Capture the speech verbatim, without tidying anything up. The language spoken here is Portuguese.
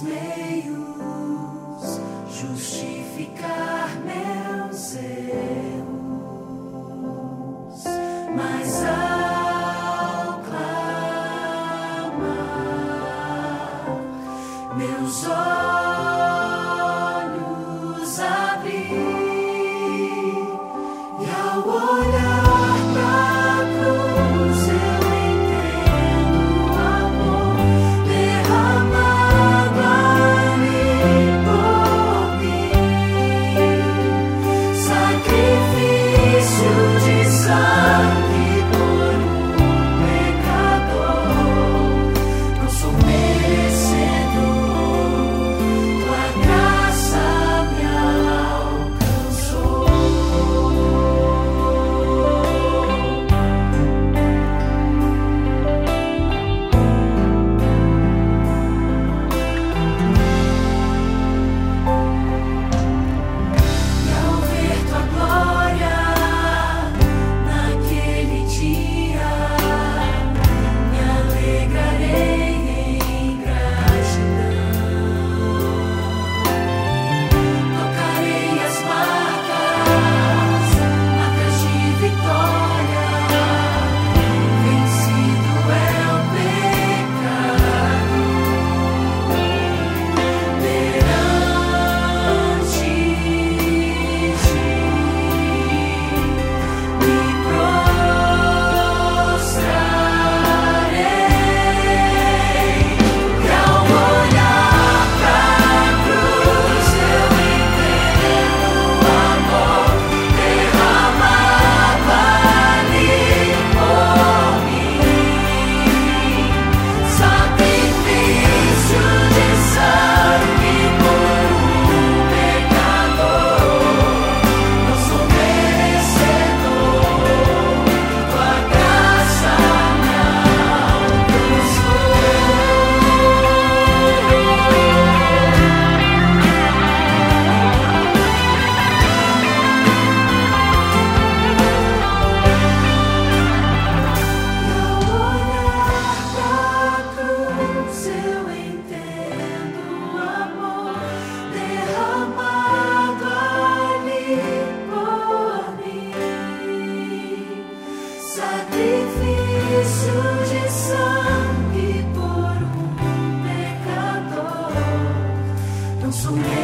meios justificar meus erros, mas ao clamar, meus olhos abri e ao olhar pra cruz eu entendo o amor derramado ali por mim, sacrifício de sangue por um pecador. Não sou merecendo, tua graça me alcançou. E ao ver tua glória naquele dia, me alegrarei em gratidão. Tocarei as marcas, marcas de vitória. Vencido é o pecado. Perante ti me prostrarei. E ao olhar pra cruz eu entendo o amor derramado ali por mim, sacrifício de sangue por um pecador. Não sou merecedor, tua graça me alcançou. E ao olhar pra cruz eu entendo o amor derramado ali por mim, sacrifício de sangue por um pecador. Não sou